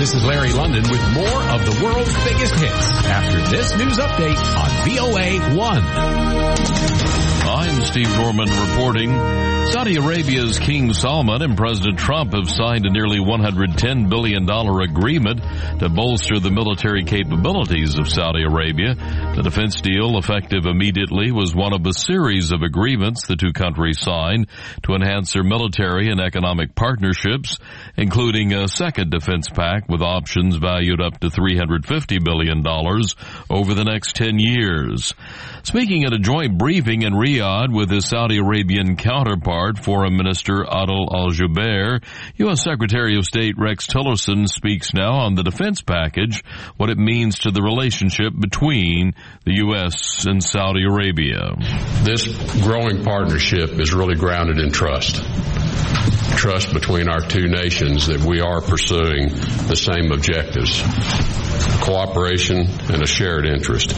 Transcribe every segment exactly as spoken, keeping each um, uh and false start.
This is Larry London with more of the world's biggest hits after this news update on V O A one. I'm Steve Norman reporting. Saudi Arabia's King Salman and President Trump have signed a nearly one hundred ten billion dollars agreement to bolster the military capabilities of Saudi Arabia. The defense deal, effective immediately, was one of a series of agreements the two countries signed to enhance their military and economic partnerships, including a second defense pact with options valued up to three hundred fifty billion dollars over the next ten years. Speaking at a joint briefing in Riyadh with his Saudi Arabian counterpart, Foreign Minister Adel Al-Jubeir, U S Secretary of State Rex Tillerson speaks now on the defense package, what it means to the relationship between the U S and Saudi Arabia. This growing partnership is really grounded in trust. Trust between our two nations that we are pursuing the same objectives, cooperation and a shared interest.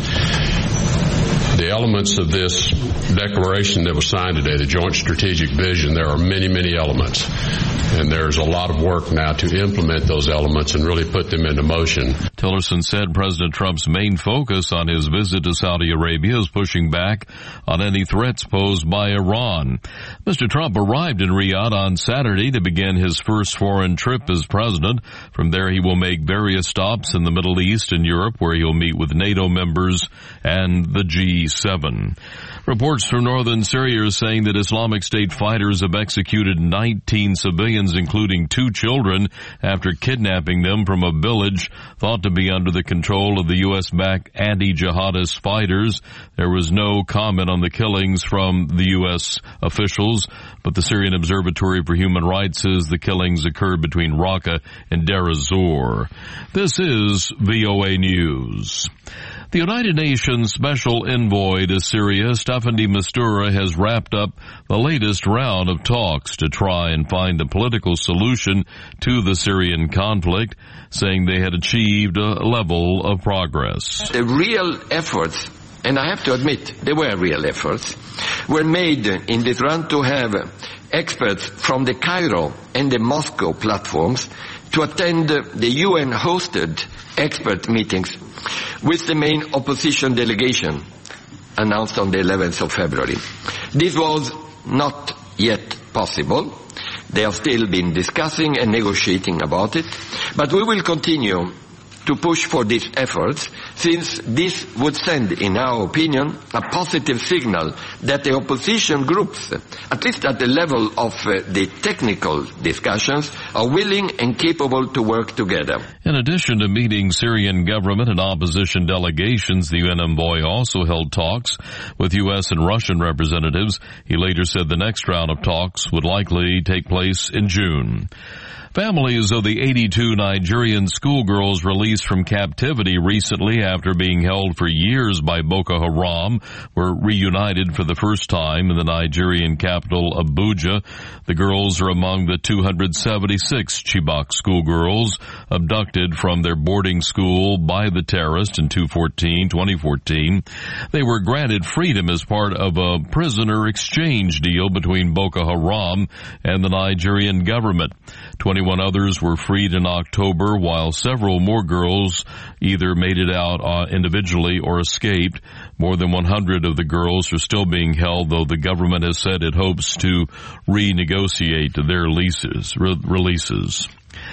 The elements of this declaration that was signed today, the Joint Strategic Vision, there are many, many elements. And there's a lot of work now to implement those elements and really put them into motion. Tillerson said President Trump's main focus on his visit to Saudi Arabia is pushing back on any threats posed by Iran. Mister Trump arrived in Riyadh on Saturday to begin his first foreign trip as president. From there, he will make various stops in the Middle East and Europe, where he'll meet with NATO members and the G seven. Reports from northern Syria are saying that Islamic State fighters have executed nineteen civilians, including two children, after kidnapping them from a village thought to be under the control of the U S-backed anti-jihadist fighters. There was no comment on the killings from the U S officials, but the Syrian Observatory for Human Rights says the killings occurred between Raqqa and Deir ez-Zor. This is V O A News. The United Nations Special Envoy to Syria, Staffan de Mistura, has wrapped up the latest round of talks to try and find a political solution to the Syrian conflict, saying they had achieved a level of progress. The real efforts, and I have to admit, they were real efforts, were made in this round to have experts from the Cairo and the Moscow platforms to attend the U N-hosted expert meetings with the main opposition delegation announced on the eleventh of February. This was not yet possible. They have still been discussing and negotiating about it, but we will continue to push for these efforts, since this would send, in our opinion, a positive signal that the opposition groups, at least at the level of uh, the technical discussions, are willing and capable to work together. In addition to meeting Syrian government and opposition delegations, the U N envoy also held talks with U S and Russian representatives. He later said the next round of talks would likely take place in June. Families of the eighty-two Nigerian schoolgirls released from captivity recently after being held for years by Boko Haram were reunited for the first time in the Nigerian capital, Abuja. The girls are among the two hundred seventy-six Chibok schoolgirls abducted from their boarding school by the terrorists in twenty fourteen. They were granted freedom as part of a prisoner exchange deal between Boko Haram and the Nigerian government. twenty-one others were freed in October, while several more girls either made it out uh, individually or escaped. More than one hundred of the girls are still being held, though the government has said it hopes to renegotiate their leases, re- releases.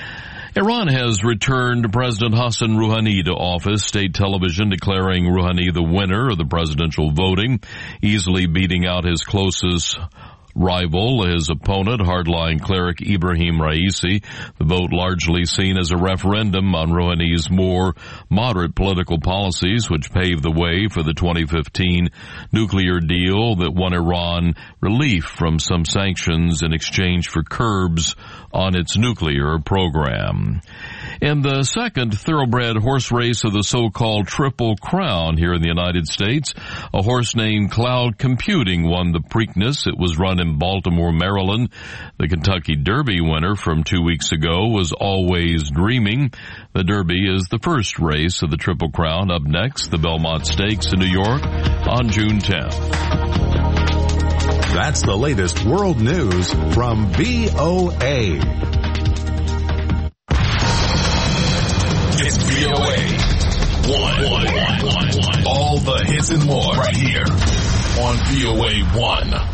Iran has returned President Hassan Rouhani to office, state television declaring Rouhani the winner of the presidential voting, easily beating out his closest rival, his opponent, hardline cleric Ibrahim Raisi. The vote largely seen as a referendum on Rouhani's more moderate political policies, which paved the way for the twenty fifteen nuclear deal that won Iran relief from some sanctions in exchange for curbs on its nuclear program. In the second thoroughbred horse race of the so-called Triple Crown here in the United States, a horse named Cloud Computing won the Preakness. It was run in Baltimore, Maryland. The Kentucky Derby winner from two weeks ago was Always Dreaming. The Derby is the first race of the Triple Crown. Up next, the Belmont Stakes in New York on June tenth. That's the latest world news from V O A. one. All the hits and more right here on V O A one.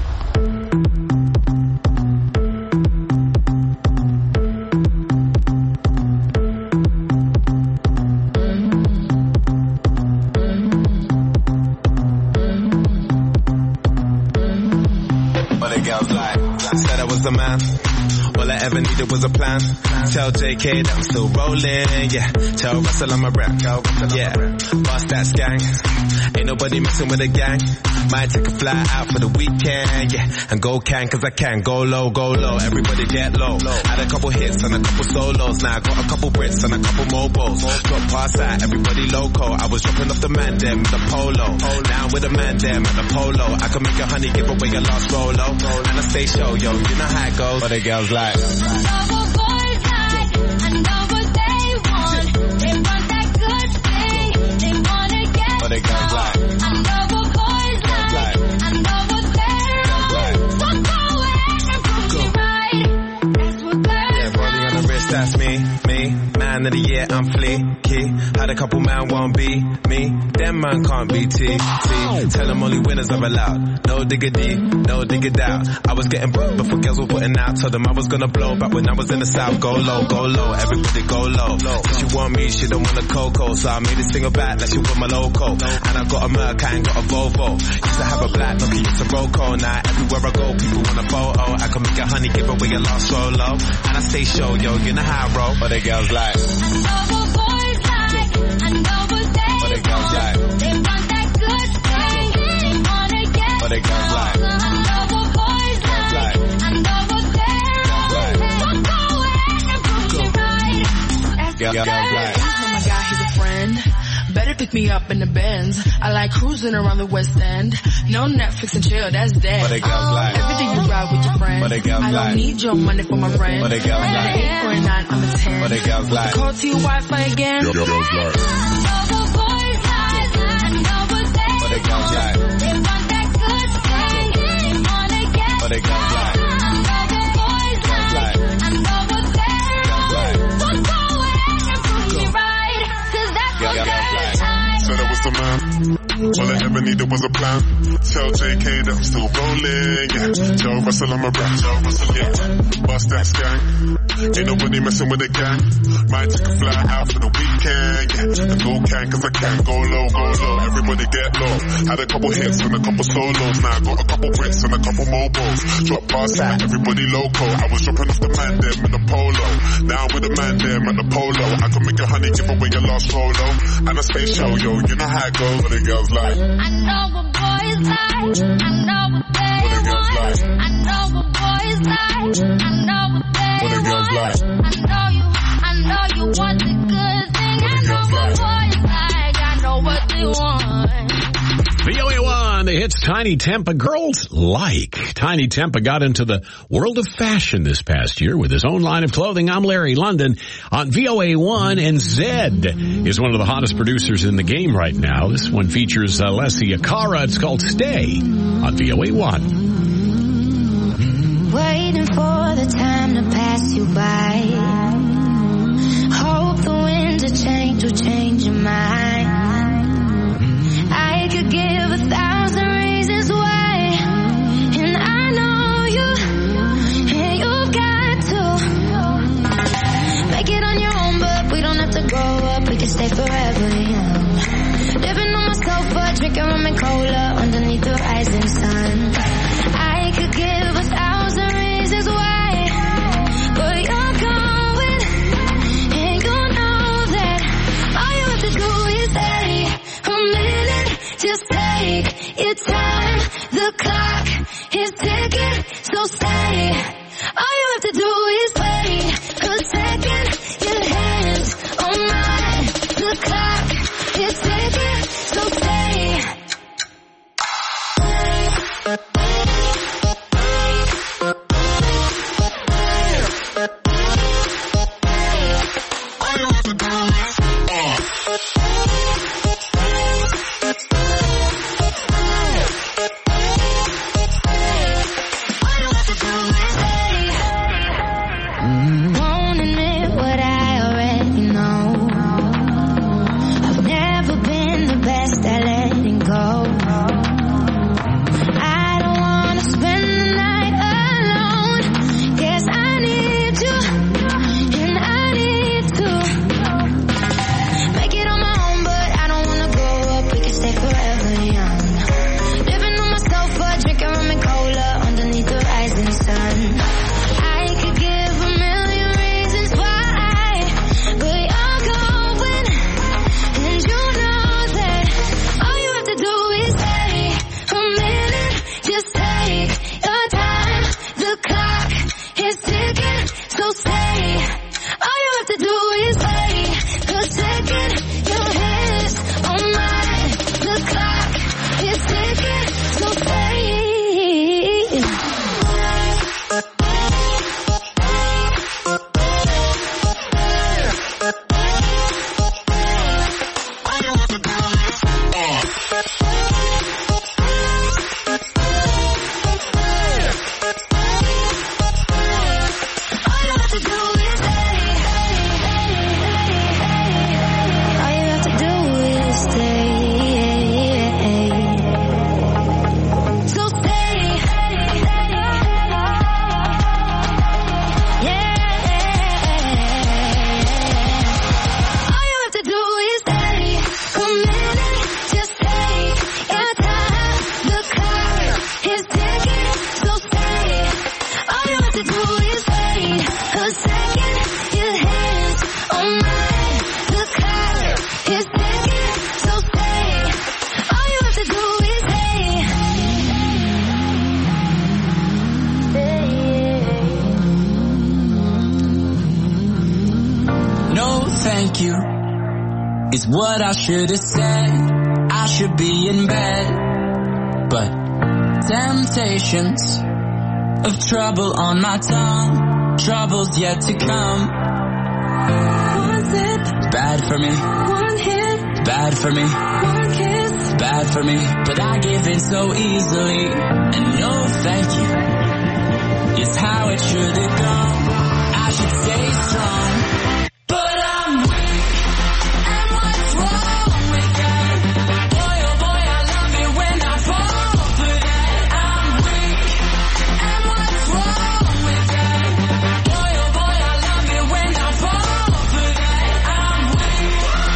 Said I was the man. All I ever needed was a plan. Tell J K that I'm still rolling, yeah. Tell Russell I'm a rap, yeah. Bust that gang. Ain't nobody messing with a gang. Might take a fly out for the weekend, yeah. And go can, cause I can. Go low, go low, everybody get low. Had a couple hits and a couple solos. Now I got a couple Brits and a couple mobiles. Drop past that, everybody loco. I was dropping off the man them with the polo. Now I'm with the man them at the polo. I can make a honey give away a lost rolo. And I stay show, yo, you know how it goes. But the girls like, I know what boys like, I know what they want. They want that good thing, they wanna get but they got like, I know what boys like, I know what they're on. So go ahead and prove me right. That's what girls yeah, rolling on the wrist, that's me, me. Man of the year, I'm fleeky. Had a couple man won't be me. Them man can't be T, T. Tell them only winners are allowed. No diggity, no diggity out. I was getting booked before girls were putting out. Told them I was gonna blow back when I was in the south. Go low, go low, everybody go low. So she want me, she don't want a cocoa. So I made this single back like she want my loco. And I got a Merc, I ain't got a Volvo. Used to have a black, Nokia, it's a Roco. Now everywhere I go, people want a photo. I can make a honey, give away a lost solo. And I stay show, yo, you know how I roll. But the girls like, I know what boys like, I know what they but the girls like, they want that good thing, they wanna get but the girls like, I know what boys like, I know what they're on. So go ahead and prove me right. That's what girls like. Oh my God, he's a friend. Better pick me up in the Benz. I like cruising around the West End. No Netflix and chill, that's dead. But they girls like, every day you ride with your friend. But they girls I don't like, need your money for my rent. But they girls I like, eight or a nine, I'm a ten. But they girls like, call to your Wi-Fi again. Yo, yo, yo, yo. But they girls like, They want that good thing, they wanna get but they girls like, girls like, I know what they're on. So go ahead and prove me right, cause that's what girls like. Said I was the man. All I ever needed was a plan. Tell J K that I'm still rolling, yeah. Tell Russell I'm a rap, tell Russell, yeah. Bust that gang. Ain't nobody messing with a gang. Might take a fly out for the weekend, yeah. And go can, cause I can. Go low, go low, everybody get low. Had a couple hits and a couple solos. Now I got a couple Brits and a couple mobiles. Drop past that, everybody loco. I was dropping off the man them in the polo. Now I'm with the man them at the polo. I can make a honey, give away a lost solo. And I stay show, yo, you know how it goes. But the girls like, I know what boys like, I know what they what the girls want. like, I know what boys like, I know what they what the girls want. like, I know you, I know you want the good thing. What I the know girls what like. boys like, I know what they want. V O A one, the hits Tiny Tempa girls like. Tiny Tempa got into the world of fashion this past year with his own line of clothing. I'm Larry London on V O A one, and Zed is one of the hottest producers in the game right now. This one features uh, Leslie Akara. It's called Stay on V O A one. Waiting for the time to pass you by. Hope the winds of change will change your mind. I could give a thousand reasons why, and I know you, and you've got to make it on your own, but we don't have to grow up, we can stay forever young. Living on my sofa, drinking rum and cola underneath the rising sun. I could give a thousand reasons why, but you're going, and you know that all you have to do is stay a minute. Just take your time, the clock is ticking, so stay. All you have to do is wait a second, your hands on mine, the clock is ticking, so stay. thank you is what I should have said. I should be in bed, but temptations of trouble on my tongue, trouble's yet to come. One sip, bad for me. One hit, bad for me. One kiss, bad for me. But I give in so easily, and no thank you is how it should have gone. I should stay strong, but I'm weak, and what's wrong with that? Boy, oh boy, I love it when I fall for that. I'm weak, and what's wrong with that? Boy, oh boy, I love it when I fall for that. I'm weak.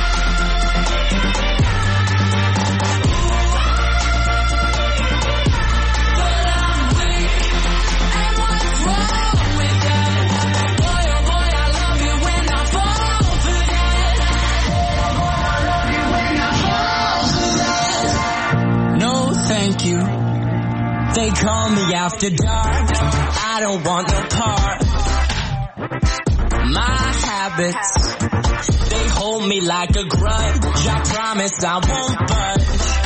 But I'm weak, and what's wrong with that? Boy, oh boy, I love it when I fall for that. No, thank you. They call me after dark. I don't want no part. My habits, they hold me like a grudge. I promise I won't budge.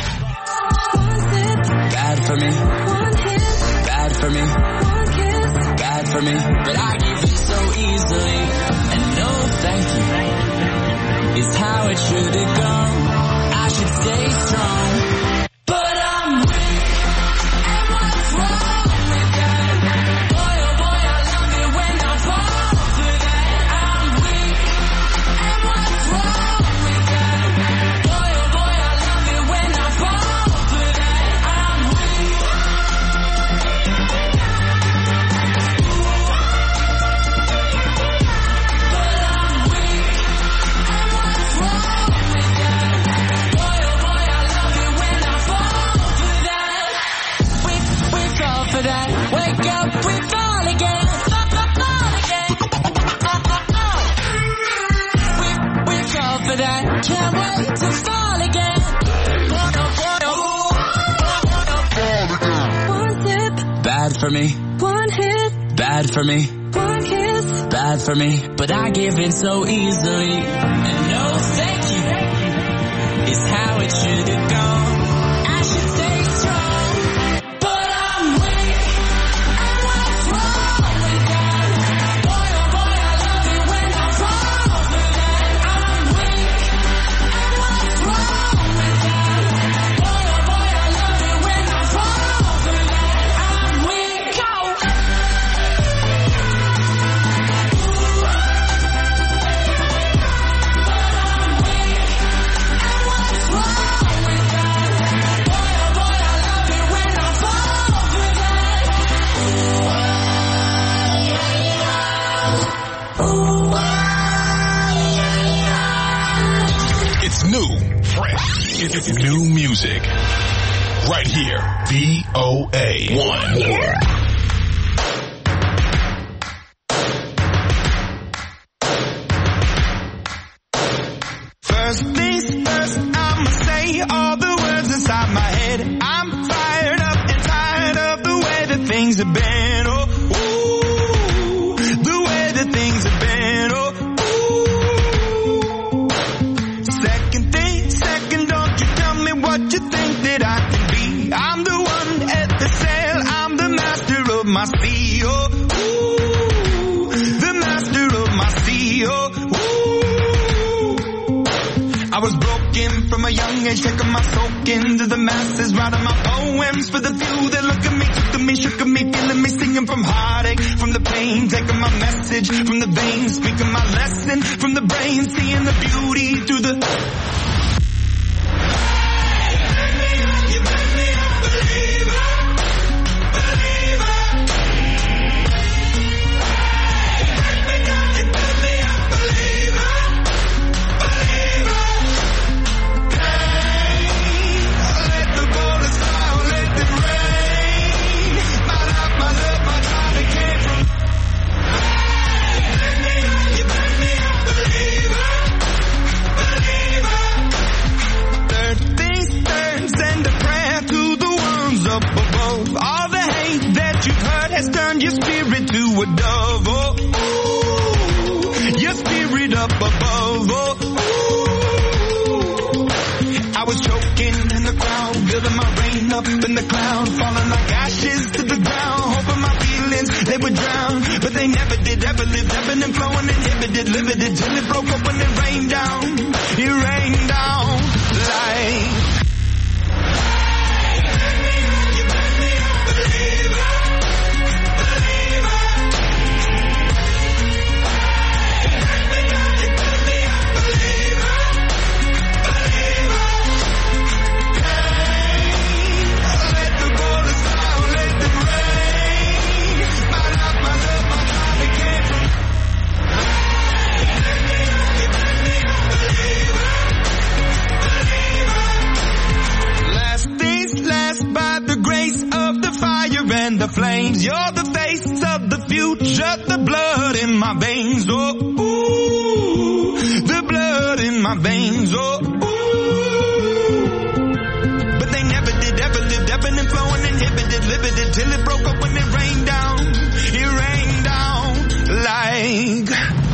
Bad for me. Bad for me. Bad for me. But I give in so easily. And no thank you is how it should have gone. I should stay strong. But I'm weak, and what's wrong with that? Boy, oh boy, I love it when I fall for that. I'm weak, and what's wrong with that? Boy, oh boy, I love it when I fall for that. I'm weak. But I'm weak, and what's wrong with that? Boy, oh boy, I love it when I fall for that. We, we fall for that. Wake up, we fall again. Fall, fall, fall again. We, we fall for that. Can't wait to fall again. One sip, bad for me. One hit, bad for me. One kiss, bad for me. But I give in so easily. And no thank you is how it should have gone. I should stay strong, but I'm weak, and what's wrong with that? Boy, oh boy, I love it when I fall for that. I'm weak, and what's wrong with that? Boy, oh boy, I love it when I fall for that. I'm weak. It's new, fresh. It's new music. Right here. V O A one. First things first, I'ma say all the words inside my head. I'm fired up and tired of the way that things have been. Oh, ooh, the way that things have been. Oh, ooh. Second thing, second, don't you tell me what you think that I can be. I'm the one at the sail, I'm the master of my sea. Oh, ooh, the master of my sea. Oh, ooh. I was broken from a young age, taking my soak into the masses, writing my poems for the few that look at me, took at me, shook at me, feeling me, singing from heartache, from the pain, taking my message from the veins, speaking my lesson from the brain, seeing the beauty through the... You make me a believer, believer. You make me a, you make me a believer, believer. Let the bullets fly, let them rain. My love, my love, my time, it came from. You make me a believer, believer. Third things third, send a prayer to the ones up above. above. Oh, ooh. I was choking in the crowd, building my rain up in the cloud, falling like ashes to the ground, hoping my feelings, they would drown, but they never did, ever lived, ebbing and flowing, inhibited, limited, till it broke up when it rained down, it rained down like... And the flames, you're the face of the future, the blood in my veins, oh, ooh, the blood in my veins, oh, ooh. But they never did, ever lived, ebbing and flowing, inhibited, limited, till it broke up when it rained down, it rained down like...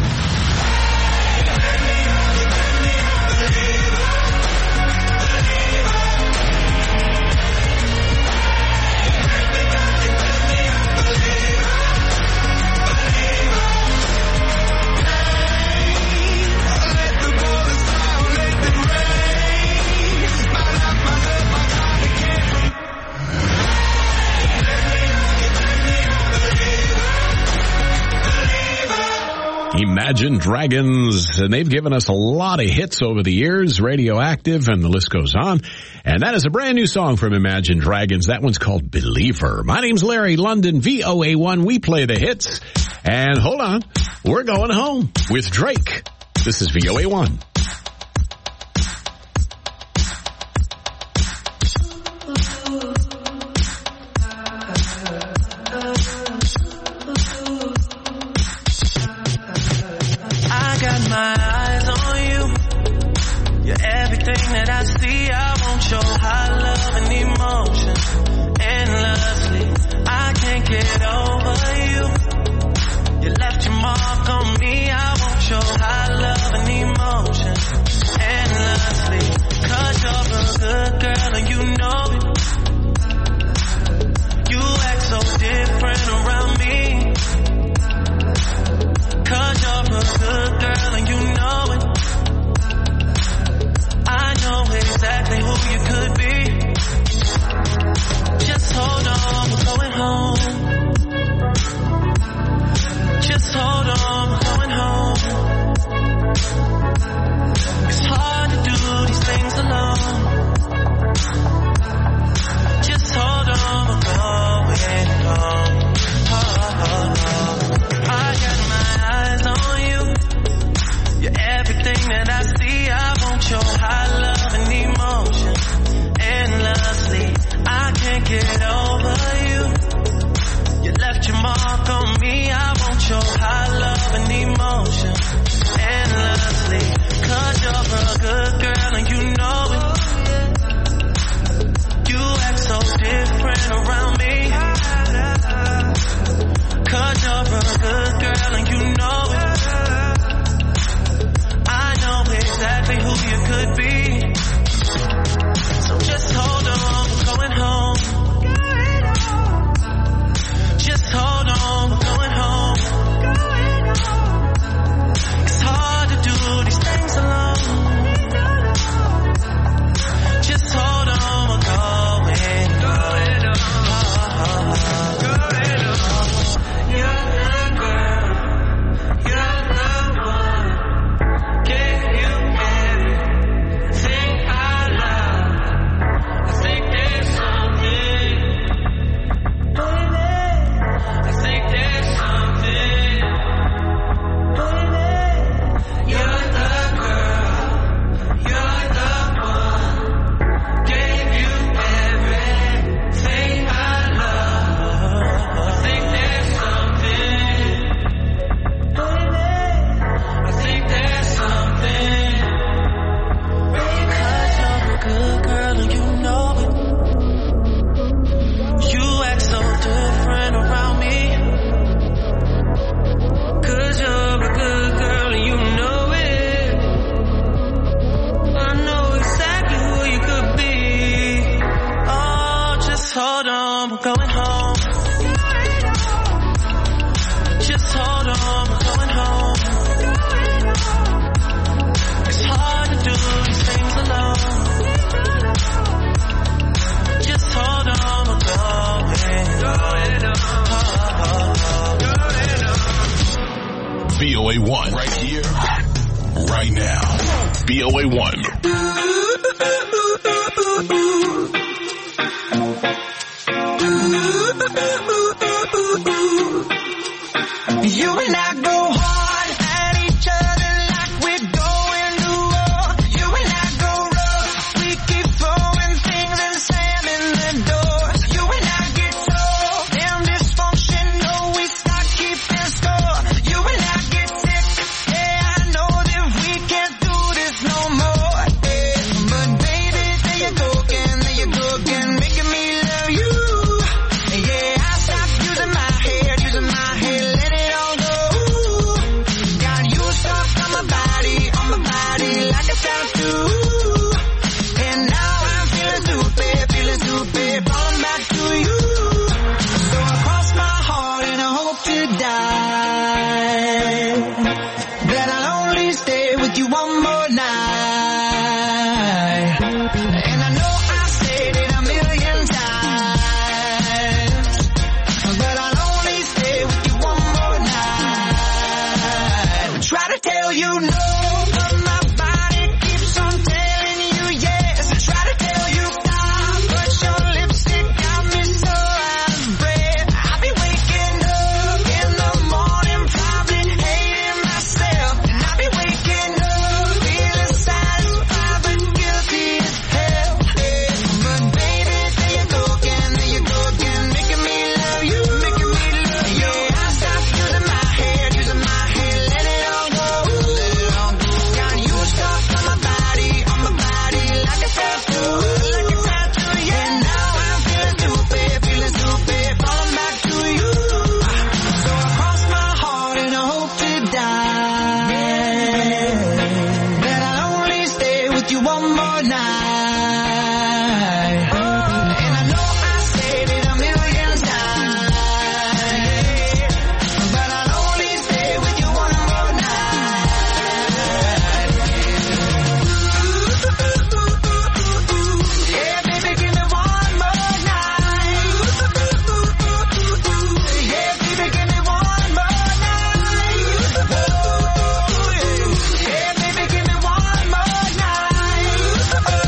Imagine Dragons, and they've given us a lot of hits over the years, Radioactive, and the list goes on. And that is a brand new song from Imagine Dragons. That one's called Believer. My name's Larry London, V O A one. We play the hits. And hold on, we're going home with Drake. This is V O A one. My eyes on you. You're everything that I see. I want your high love and emotion endlessly. I can't get over you. You left your mark on me. I want your high love and emotion endlessly. Cause you're a good girl and you know it. You act so different around me. Cause you're a good girl and you know it. I know exactly who you could be. Just hold on, we're going home. Just hold on, we're going home. It's hard to do these things alone. Just hold on, we're going home. Oh, oh, oh. I got my eyes on you. You're everything that I see. I want your high love and emotion endlessly. I can't get over you. You left your mark on me. I want your high love and emotion endlessly. Cause you're a good girl and you know it. You act so different around me. Cause you're a good girl and you know it. I know exactly who you could be. So just hold on, we're going home. Just hold on, we're going home. It's hard to do these things alone. Just hold on, we're going home. You're the girl, you're the one. Can you get it? we're going home. Just hold on, we're going home. It's hard to do these things alone. Just hold on, we're going. V O A one, right here, right now. V O A one. You and I go hard at each other like we're going to war. You and I go rough, we keep throwing things and slamming the doors. You and I get so damn dysfunctional, we start keeping score. You and I get sick, yeah, I know that we can't do this no more. Yeah. But baby, there you go again, there you go again, making me love you. Yeah, I stopped using my head, using my head, let it all go. Got you stuck on my body, on my body like a tattoo. And now I'm feeling stupid, feeling stupid, falling back to you. So I cross my heart and I hope to die, that I'll only stay with you one more night. And I know I said it a million times, but I'll only stay with you one more night. I try to tell you no, but my body keeps on telling you yes. I try to tell you stop, but your lipstick got me so out of breath. I'll be waking up in the morning, probably hating myself. And I'll be waking up feeling satisfied but guilty as hell. But baby, there you go again, there you go again, making me love you, making me love you. Yeah, I stopped using my head, using my head, let it all go, let it all go. Got you stuck on my body, on my body like a tattoo, like a tattoo. Yeah, now I'm feeling stupid, feeling stupid, falling back to you. So I cross my heart and I hope to die, that I'll only stay with you one more night. And I know I said it a million times, but I'll only stay with you one more night. Yeah, baby, give me one more night. Yeah, baby, give me one more night. Yeah, baby, give me one more night.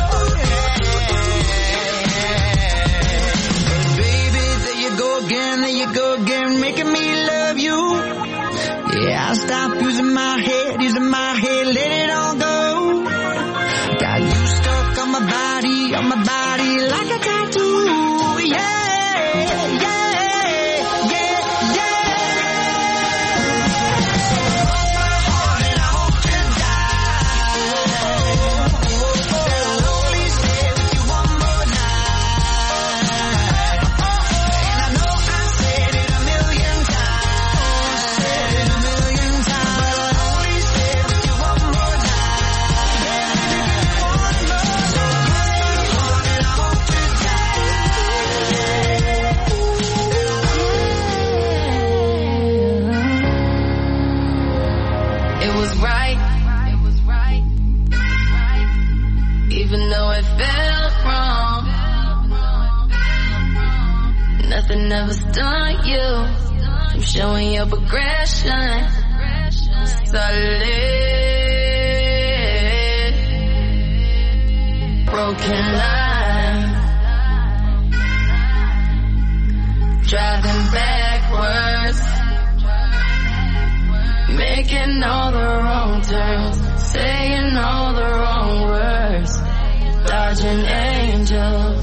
Baby, there you go again, there you go again, making me love you. Yeah, I stopped using my head, using my head, let it all go. Got you stuck on my body, on my body like a tattoo. Yeah, yeah, yeah, yeah. So I cross my heart and I hope to die, that I'll only stay with you one more night. And I know I said it a million times, said it a million times, but I'll only stay with you one more night. Yeah, baby, give me one more. So I cross my heart and I hope to die. It was right, it was right, even though it felt wrong. Nothing ever stopped you from showing your progression. Solid, broken line, driving backwards, making all the wrong turns, saying all the wrong words, dodging angels.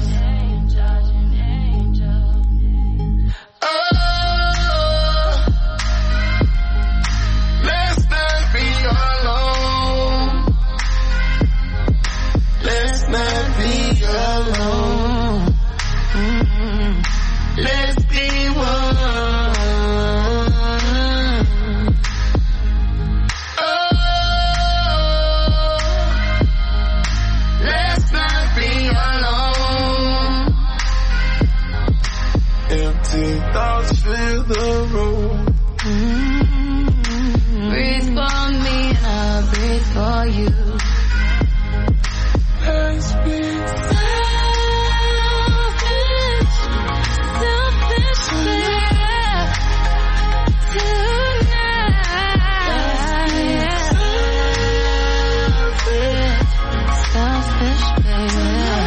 Oh, let's not be alone. Let's not be alone. Mm-hmm. Let's be one. Oh, let's not be alone. for you. Let's be selfish, selfish, yeah. Tonight, selfish, baby.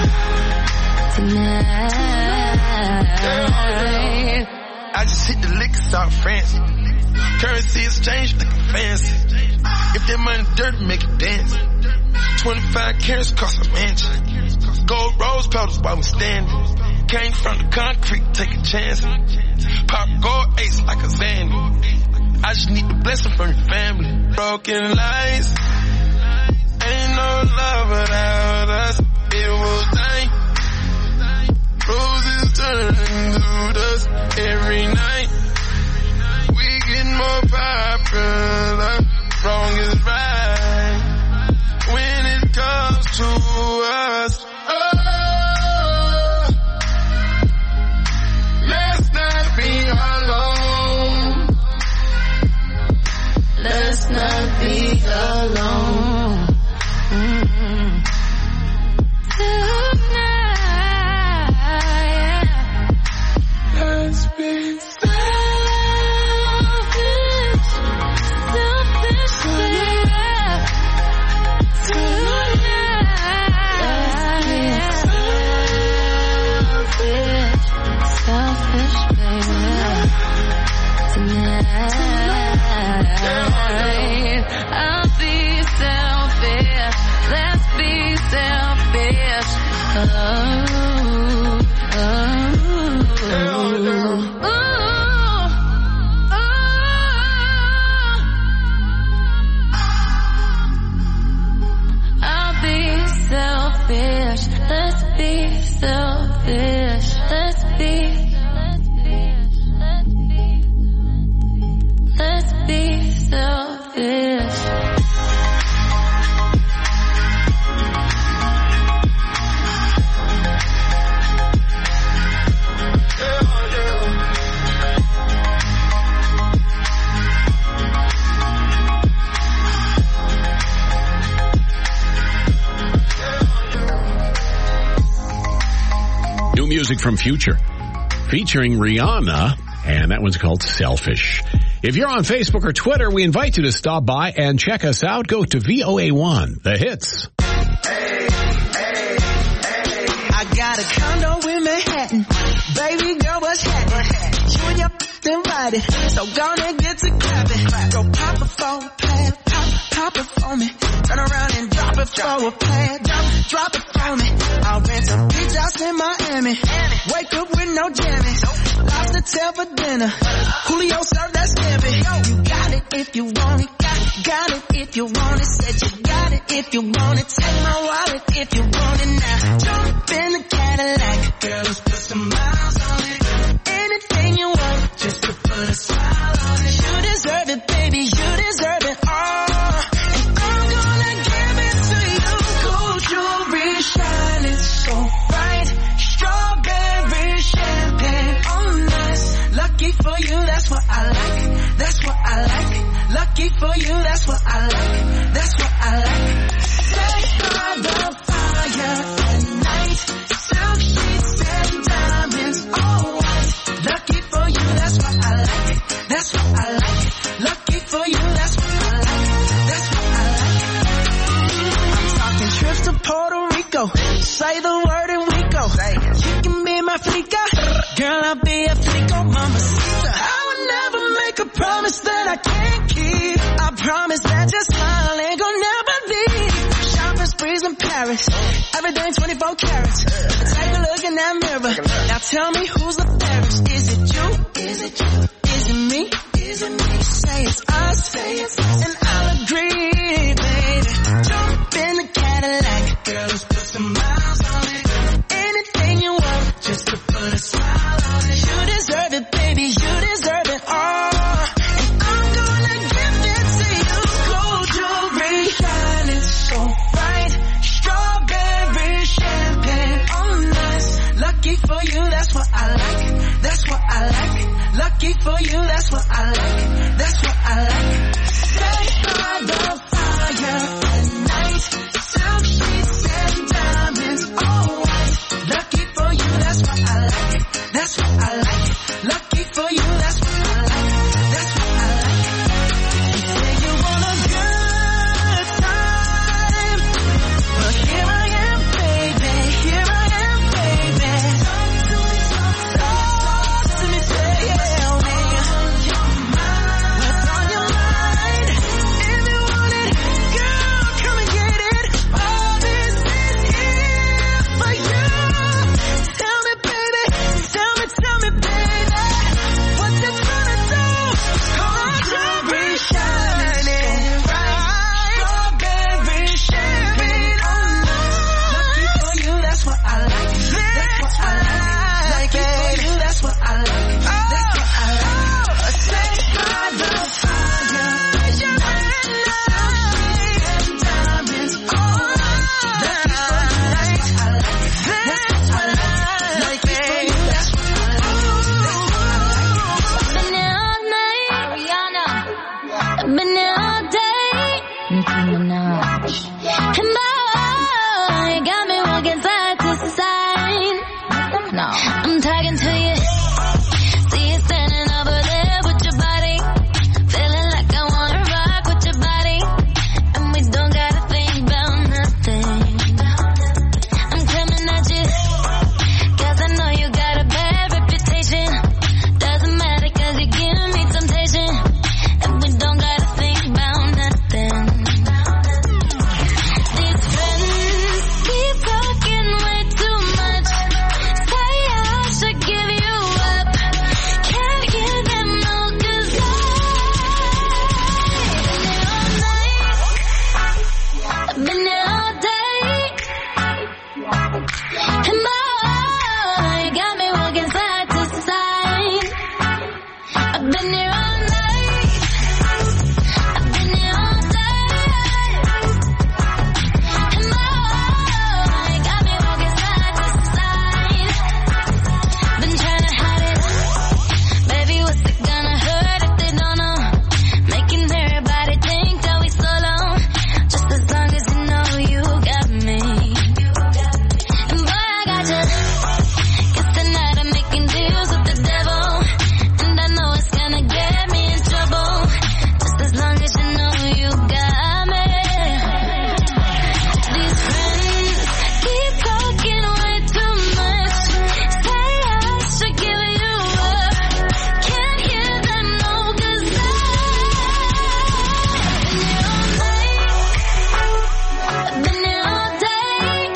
Tonight. I just hit the liquor store, fancy. Currency exchange looking fancy. If that money dirty, make it dance. twenty-five carats cost a mansion. Gold rose petals while we standing. Came from the concrete, take a chance. Pop gold ace like a Zandy. I just need the blessing from your family. Broken lights. Ain't no love without us. It was night. Roses turning to dust every night. We get more popular. Wrong is right when it comes to us. Oh, let's not be alone. Let's not be alone. Mm-hmm. Tonight, Let's be selfish, selfish, yeah. Tonight, selfish, baby. Tonight, I'll be selfish. Let's be selfish. Oh, oh, oh, oh. I'll be selfish. Let's be selfish. Let's be. Let's be selfish. New music from Future, featuring Rihanna, and that one's called Selfish. If you're on Facebook or Twitter, we invite you to stop by and check us out. Go to V O A one, the hits. I got a condo in Manhattan. Baby girl, what's happening? You and your invited, so gonna get to clapping. Go pop it for a plan, pop, pop it for me. Turn around and drop it for a plan, drop, drop it for me. I'll rent a beach house in Miami. Wake up with no jammies. Lobster tail for dinner. Julio served that scampi. You got it if you want it. Got, got it if you want it. Said you got it if you want it. Take my wallet if you want it now. Jump in the Cadillac. Girl, let's put some miles on it. Anything you want, just to put a smile on it. You deserve it, baby. You deserve it all. And I'm gonna give it to you. Gold jewelry shining so bright. Strawberry champagne on us. Lucky for you, that's what I like. That's what I like. Lucky for you, that's what I like. That's what I like. Stay by the fire at night. Silk sheets and diamonds all white. Lucky for you, that's what I like. That's what I like. Lucky for you, that's what I like. That's what I like. I'm talking trips to Puerto Rico. Say the word and we go. You can be my flica. Girl, I'll be a flico, mamacita. I would never make a promise that I can't keep. I promise that your smile ain't gonna never leave. Shopping sprees in Paris. Everything twenty-four carats. Take a look in that mirror. Now tell me who's the fairest. Is it you? Is it you? Is it me? Is it me? Say it's us. Say it's us. And I'll agree, baby. Jump in the Cadillac. Girl, let's put some miles on it. Anything you want, just to put a smile on it. You deserve it, baby. You deserve it all. And I'm gonna give it to you. Gold jewelry shining so bright. Strawberry champagne on us. Lucky for you, that's what I like. That's what I like. Lucky for you, that's what I like. That's what I like. Stay by the fire at night. white. Silk sheets and diamonds, all white. Lucky for you, that's what I like. That's what I like. Lucky for you, that's what I like. That's what I like. You say you want a good time, but here I am, baby. Here I am, baby. Talk to me, talk to me, tell me what's on your mind. If you want it, girl, come and get it. All this is here for you. Tell me, baby, tell me, tell me, baby, what you tryna do? Strawberry shining bright, strawberry champagne on lucky for you, that's what I like. That's what I like. Lucky for you, that's what I like. That's what I like. Set by the fire, and diamonds all lucky for you, that's what I like. That's what I like. Lucky for you, that's what I like. Been there all night, Ariana. I've been there all day, Nicki Minaj. And boy, you got me walking side to side. No, I'm talking to you. See you standing over there with your body, feeling like I wanna rock with your body, and we don't gotta think about nothing. I'm coming at you, 'cause I know you got a bad reputation. Doesn't matter 'cause you give me temptation, and we don't gotta think about nothing. These friends keep talking way too much. Say I should give you up. Can't hear them no 'cause I've been there all day. And boy, you got me walking side to side. I've been there all night. I've been there all day. And boy, you got me walking side to side. Been trying to hide it. Baby, what's it gonna hurt if they don't know? Making everybody think that we solo. Just as long as you know you got me. And boy, I got you. Guess tonight I'm making deals with the devil, and I know it's gonna get me in trouble. Just as long as you know you got me. These friends keep talking way too much. Say I should give you up. Can't hear them no 'cause I've been there all day.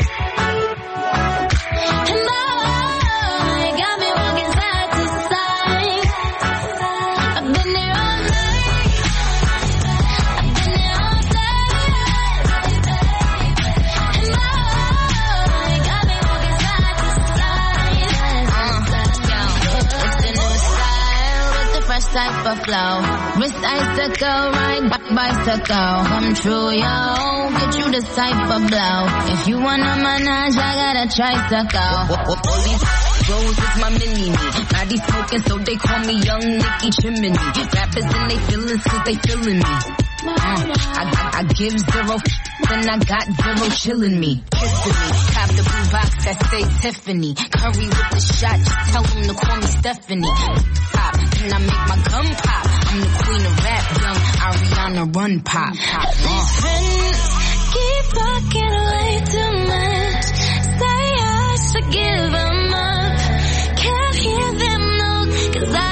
And boy, you got me walking side to side. I've been there all night. I've been there all day. And boy, you got me walking side to side. It's the new style with the fresh type of flow. Wrist icicle, ride back bicycle. Come true, yo. Get you this type of blow. If you wanna manage, I got a tricycle. All these bros is my mini-me. Body smoking, so they call me Young Nicky Chimney. Rappers and they feelings, 'cause they feeling me. Uh, I, I, I give zero f- and I got zero chillin' me. Kissing me. Cop the blue box that say Tiffany. Curry with the shot, just tell them to call me Stephanie. Pop, then I make my gun pop. I'm the queen of rap, young Ariana Run Pop. These friends keep talking way too much. Say I should give them up. Can't hear them no 'cause I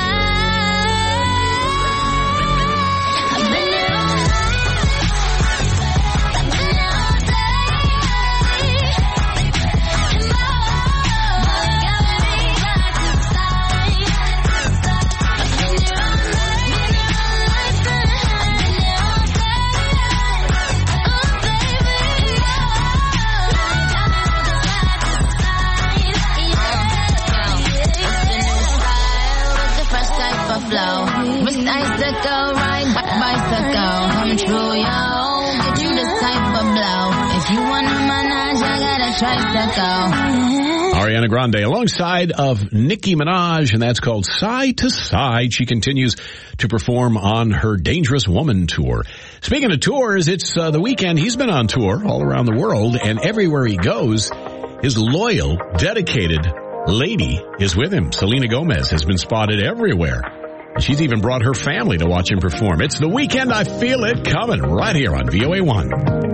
I've been there all night. I've been there all day. And boy, you got me side to side. I've been there all night. Been there all night. I've been there all day. Oh baby, you got me walking side to side. It's the new style with the fresh type of flow. Wrist icicle, ride back bicycle. Come true, yo. Get you this type of blow. If you wanna manage, I got a tricycle. Ariana Grande alongside of Nicki Minaj, and that's called Side to Side. She continues to perform on her Dangerous Woman tour. Speaking of tours, it's uh, the weekend. He's been on tour all around the world, and everywhere he goes, his loyal, dedicated lady is with him. Selena Gomez has been spotted everywhere. She's even brought her family to watch him perform. It's the weekend. I feel it coming right here on V O A one.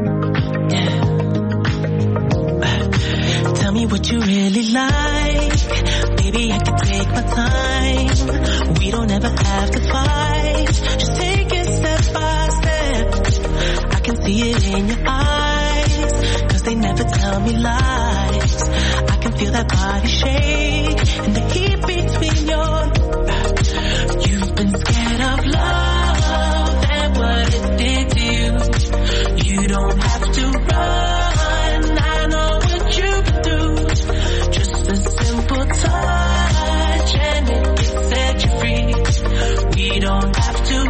Tell me what you really like. Baby, I can take my time. We don't ever have to fight. Just take it step by step. I can see it in your eyes, 'cause they never tell me lies. I can feel that body shake and the heat between your... You've been scared of love and what it did to you. You don't have to run. I know what you can do. Just a simple touch and it can set you free. We don't have to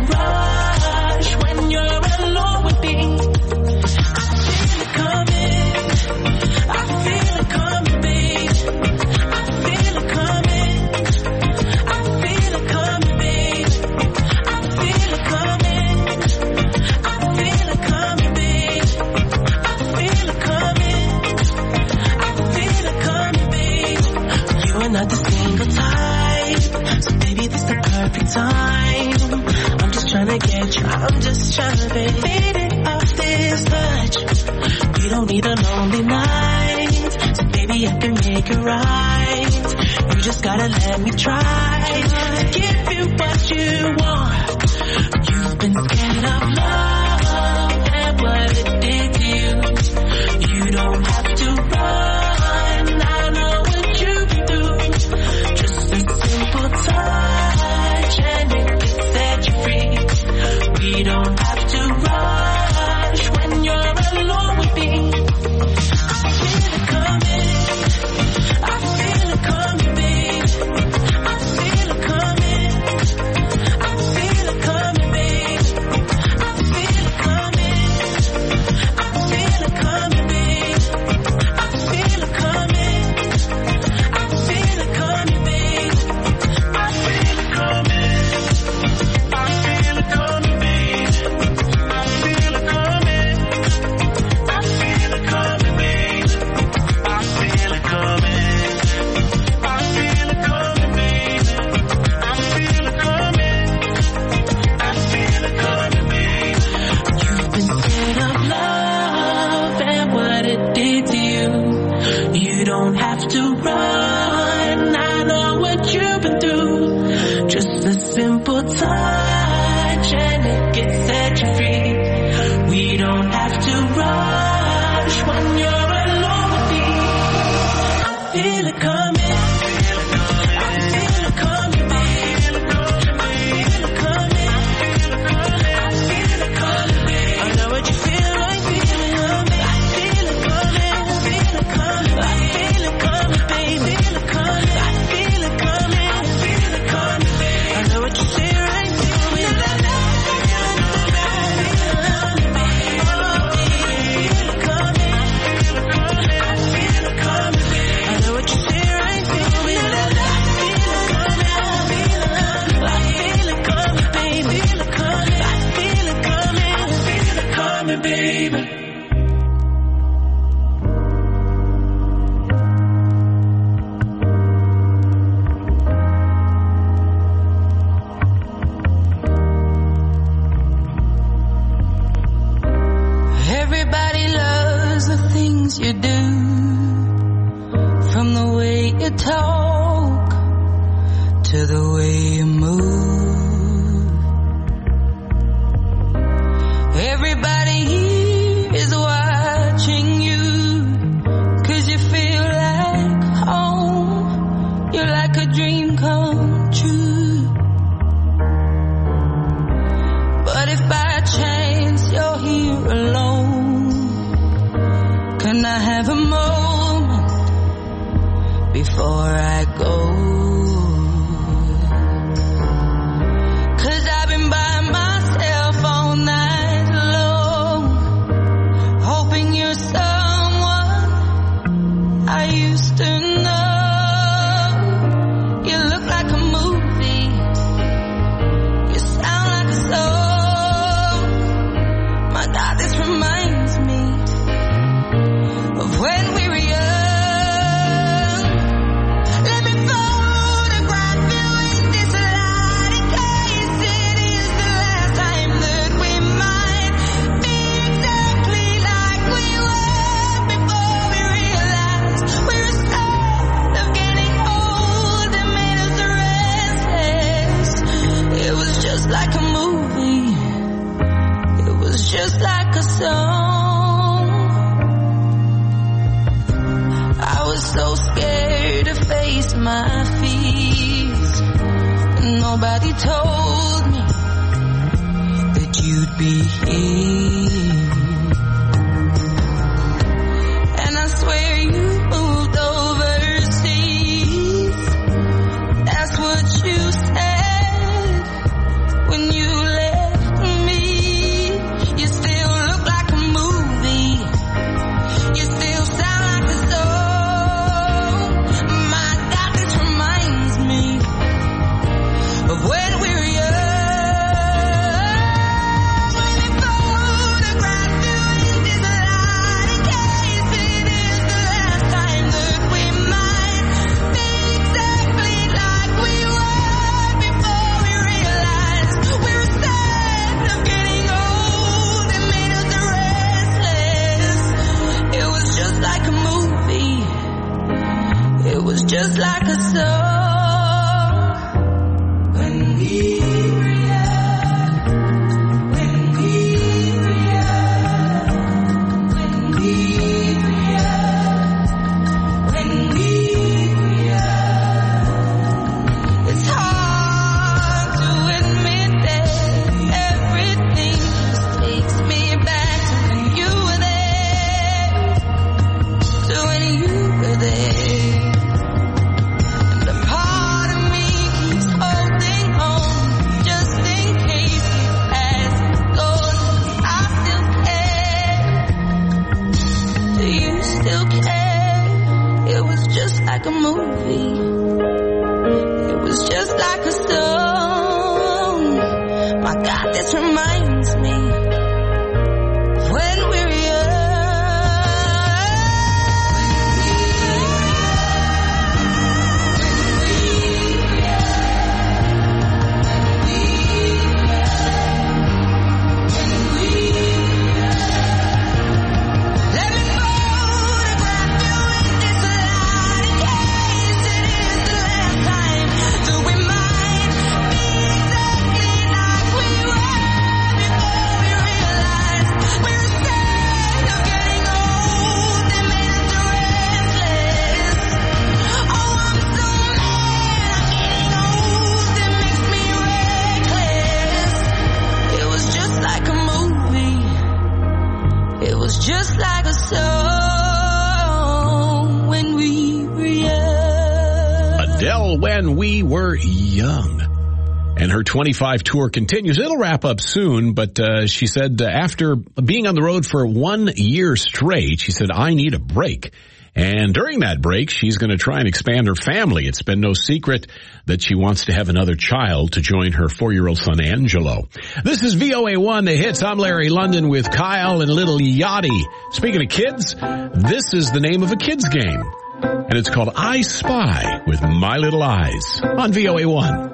rush when you're alone with me. I feel it coming. I feel it coming, babe. I feel it coming. I feel it coming, babe. I feel it coming. I feel it coming, babe. I feel it coming. I feel it coming, babe. You are not the single type, so baby, this the perfect time. I'm just trying to get you. I'm just trying to be faded off this touch. We don't need a lonely night, so baby, I can make it right. You just gotta let me try to give you what you want. You've been scared of love and what it did to you. You don't have to run. I know what you can do. Just a simple touch and it can set you free. We don't have to rush when you're alone with me. I feel it coming. I feel it coming, babe. I feel it coming. I feel it coming, babe. I feel it coming. I feel it coming, babe. I feel it coming. I feel it coming, babe. I feel it coming. I feel it coming, babe. I feel it coming. I feel it coming, babe. I feel it coming. I feel it coming, babe. I feel it coming. I feel it coming, babe. You've been scared of love and what it did to you. You don't have to run. I know what you've been through. Just a simple touch and it can set you free. We don't have to rush when you're alone with me. I feel it coming. I feel it coming, babe. I feel it coming. I feel it coming, babe. I know what you feel like feeling coming. I feel it coming. I feel it coming. I feel it coming, babe. I feel it coming. I feel it coming, babe. I know what you say right through me. Baby. Everybody loves the things you do, from the way you talk to the way you move. Everybody here is watching you, 'cause you feel like home. You're like a dream come true. But if by chance you're here alone, can I have a moment before I go? 'Cause I've been by myself all night long, hoping you're someone I used to know. my fears. Nobody told me that you'd be here. And I swear you moved overseas. That's what you said when you left me. You still look like a movie. You still sound like a song. My God, this reminds me of when we were young. When they photographed you in this light case, it is the last time that we might be exactly like we were before we realized we were sad of getting old. It made us restless. It was just like a movie. It was just like a song. When we were young, when we were young, when we were young, when we were young. It's hard to admit that everything just takes me back to when you were there, to when you were there. And a part of me keeps holding on, just in case it hasn't gone. I still care. Do you still care? It was just like a movie. It was just like a song. My God, this reminds me of when we were young. Let me photograph you in this light in case it is the last time that we might be exactly like we were before we realized we were scared of getting old. It made us restless. Oh, I'm so mad I'm getting old. It makes me reckless. It was just like a movie. It was just like a song when we were young. Adele, When We Were Young. And her twenty-five tour continues. It'll wrap up soon, but uh, she said uh, after being on the road for one year straight, she said, I need a break. And during that break, she's going to try and expand her family. It's been no secret that she wants to have another child to join her four-year-old son, Angelo. This is V O A one, The Hits. I'm Larry London with Kyle and little Yachty. Speaking of kids, this is the name of a kids game. And it's called I Spy with My Little Eyes on V O A one.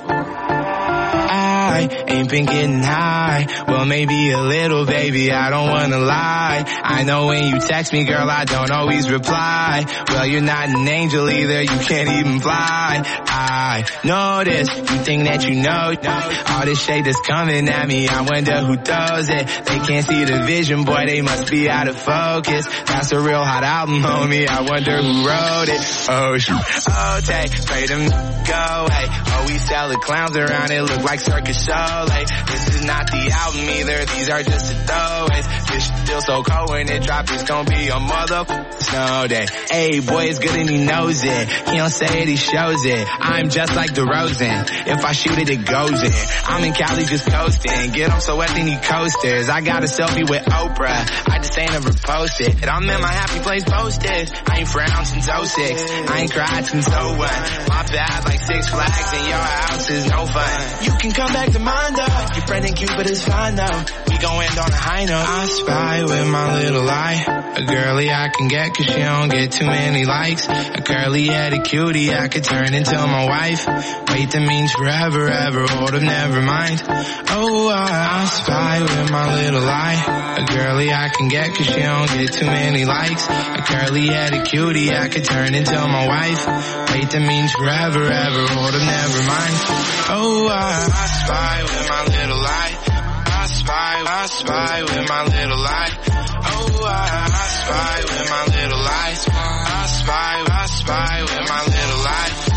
I ain't been getting high. Well, maybe a little, baby, I don't wanna lie. I know when you text me, girl, I don't always reply. Well, you're not an angel either, you can't even fly. I know this, you think that you know all this shade that's coming at me, I wonder who does it. They can't see the vision, boy, they must be out of focus. That's a real hot album, homie, I wonder who wrote it. Oh, shoot. Oh, take, pray them go, hey. Oh, we sell the clowns around, it look like circus show. Like, this is not the album either, these are just the throwaways. This shit still so cold when it drop, it's gonna be a mother snow day. Hey, boy, it's good and he knows it. He don't say it, he shows it. I'm just like DeRozan. If I shoot it, it goes in. I'm in Cali just coasting. Get him so wet, then he coasters. I got a selfie with Oprah. I just ain't ever posted. And I'm in my happy place posted. I ain't frowned since oh six. I ain't cried since oh one. My bad like Six Flags and your house is no fun. You can come back to mine though. Your friend in Cupid is fine though. We gon' end on a high note. I spy with my little eye. A girly I can get cause she don't get too many likes. A curly headed cutie I could turn into my wife. Wait, that means forever, ever, hold up, never mind. Oh, I, I spy with my little eye. A girly I can get cause she don't get too many likes. A curly headed cutie I could turn into my wife. Wait, that means forever, ever, hold up, never mind. Oh, I, I spy with my little eye. I spy, I spy with my little eye. Oh, I, I spy with my little eye. I spy, I spy with my little eye.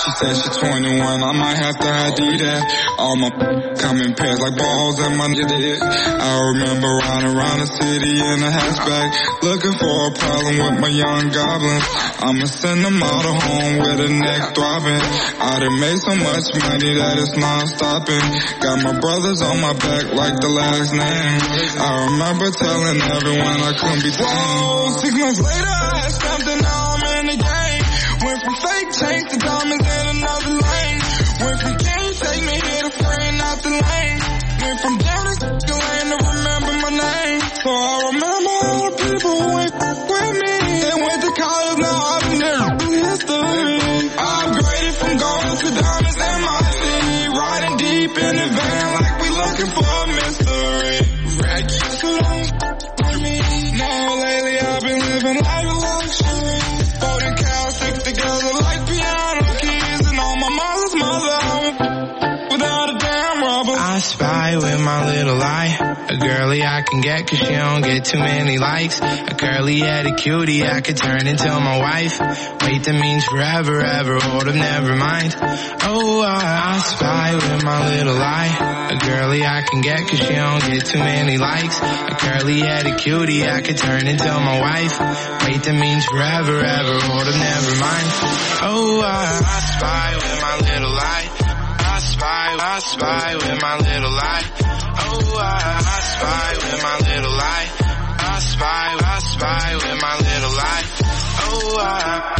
She said she's twenty-one, I might have to have D that. All my come in pairs like balls and my nigga. I remember riding around the city in a hatchback, looking for a problem with my young goblins. I'ma send them all to home with a neck throbbing. I done made so much money that it's non-stopping. Got my brothers on my back like the last name. I remember telling everyone I couldn't be tamed. Whoa, six months later I had something, now I'm in the game. Went from fake chains to diamonds in another lane. Went from can't take me here to friend out the lane. Went from down to the lane to remember my name. So I remember all the people who went with me. They went to college, now I've been there through history. I upgraded from gold to diamonds in my city. Riding deep in the van like we looking for a mystery. Rack used to long with me. Now lately I've been living life of luxury. Folding cows stick together like piano keys. And on my mother's mother without a damn rubber. I spy with my little eye. A girly I can get cause she don't get too many likes. A curly-headed cutie I could turn into my wife. Wait, that means forever, ever, hold up, never mind. Oh, I, I spy with my little eye. A girly I can get cause she don't get too many likes. A curly-headed cutie I could turn into my wife. Wait, that means forever, ever, hold up, never mind. Oh, I, I spy with my little eye. I spy, I spy with my little eye. Oh, I, I spy with my little eye. I spy, I spy with my little eye. Oh, I.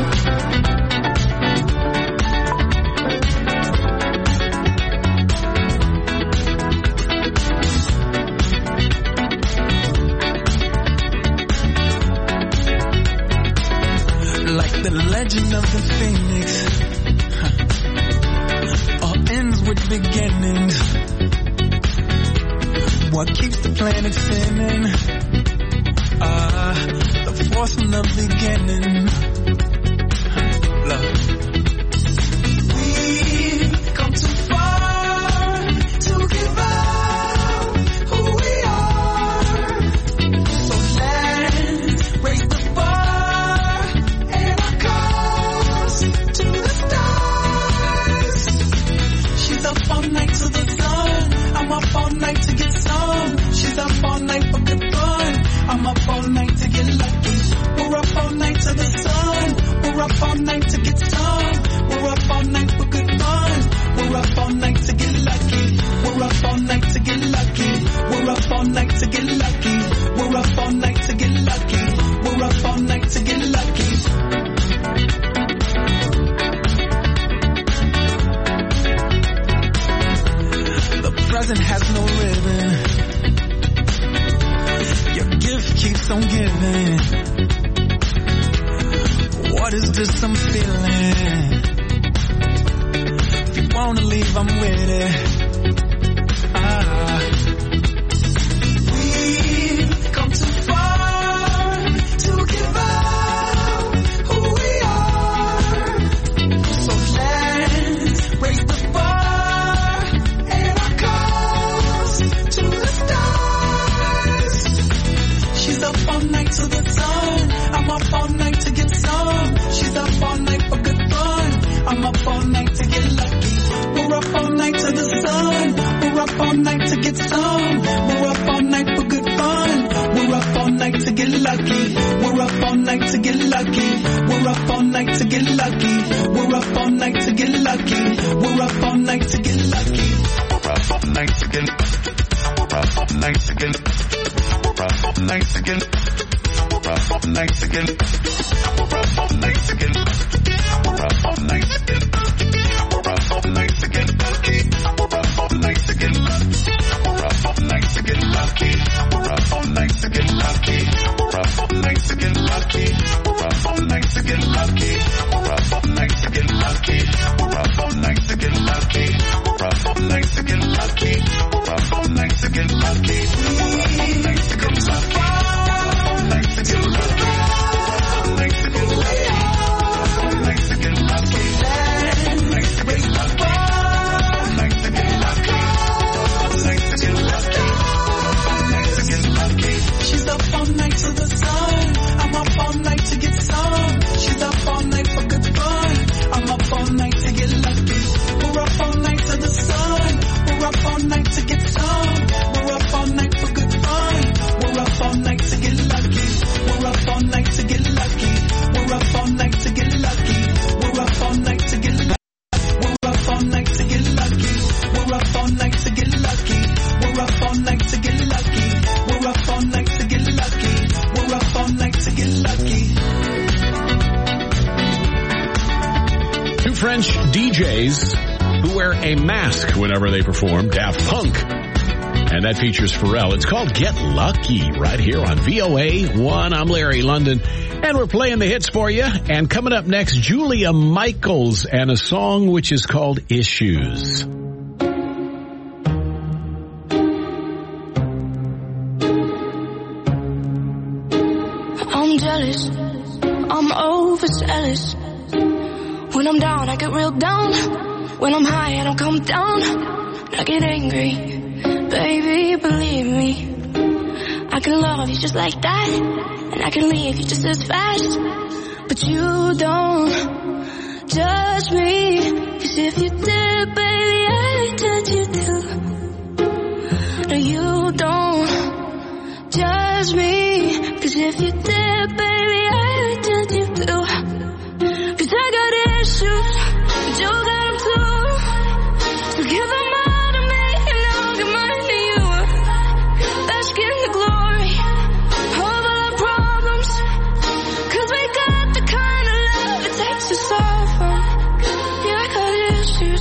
Like the legend of the phoenix, huh. All ends with beginnings. What keeps the planet spinning? Ah, uh, the force from the beginning. Huh. Love. We've come too far to give up who we are. So let's raise the bar and our cause to the stars. She's up all night to the sun. I'm up all night to get some. She's up all night for good fun. I'm up all night to get lucky. We're up all night to the sun. We're up all night to get some. We're up all night for good fun. We're up all night to get lucky. We're up all night to get lucky. We're up all night to get lucky. We're up all night to get lucky. We're up all night to get lucky. The present has no ribbon. Your gift keeps on giving. What is this I'm feeling? If you wanna leave, I'm with it. Ah. We've come too far to give up who we are. So let's raise the bar and our cause to the stars. She's up all night to the sun. I'm up all night to get some. She's up all night for good fun. I'm up all night to get lucky. We're up all night to the sun. We're up all night to get some. We're up all night for good fun. We're up all night to get lucky. We're up all night to get lucky. We're up all night to get lucky. We're up all night to get lucky. We're up all night to get lucky. We're up all night to get. We're up all night to get. We're up all night to get. We're up all night to get. We're up all night to get. We're up all night to get. We're up all night to get lucky. We're up all night to get lucky. We're up all night to get lucky. We're up all night to get lucky. We're up all night to get lucky. We're up all night to get lucky. We're up all night to get lucky. We're up all night to get lucky. We're up all night to get lucky. We're up all night to get lucky. We're up all night to get lucky. All night to get lucky. All night to get lucky. All night to get lucky. All night to get lucky. All night to get lucky. All night to get lucky. All night to get lucky. She's up all night to the sun. I'm up all night to get some. She's up all night for good fun. I'm up all night French D Js who wear a mask whenever they perform, Daft Punk. And that features Pharrell. It's called Get Lucky right here on V O A one. I'm Larry London, and we're playing the hits for you. And coming up next, Julia Michaels and a song which is called Issues. I'm jealous, I'm overzealous. When I'm down, I get real down. When I'm high, I don't come down. I get angry. Baby, believe me, I can love you just like that, and I can leave you just as fast. But you don't judge me, 'cause if you did, baby, I'd judge you too. No, you don't judge me, 'cause if you did, baby, I'd judge you too. 'Cause I got issues, but you got them too. So give them all to me, and I'll give mine to you. Bask in the glory of all our problems, 'cause we got the kind of love it takes to solve them. Yeah, I got issues,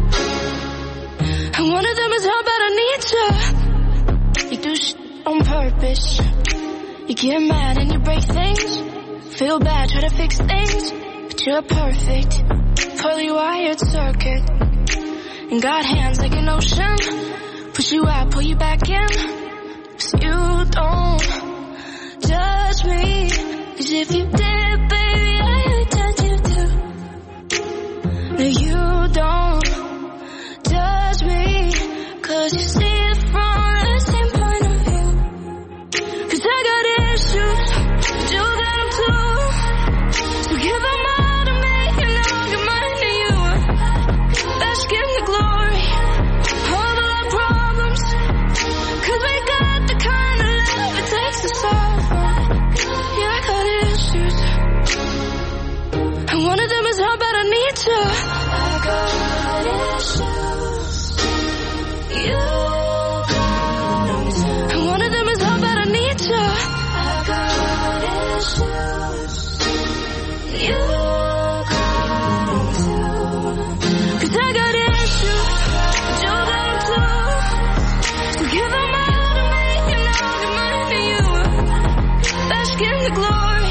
and one of them is how bad I need you. You do shit on purpose. You get mad and you break things. Feel bad, try to fix things, but you're perfect. Fully wired circuit, and got hands like an ocean. Push you out, pull you back in. 'Cause you don't judge me, 'cause if you did, baby, I would judge you too. No, you don't judge me, 'cause you see it from the same point of view. 'Cause I got issues, but you got them too. So give them all to me, and I'll give mine to you. Bask in the glory of all our problems, 'cause we got the kind of love it takes to solve them. Yeah, I got issues, and one of them is how bad I need you. I got issues, you got them too. And one of them is how bad I need you. I got issues, you got them too. 'Cause I got issues, but you got them too. So give them all to me, and I'll give mine to you. Bask in the glory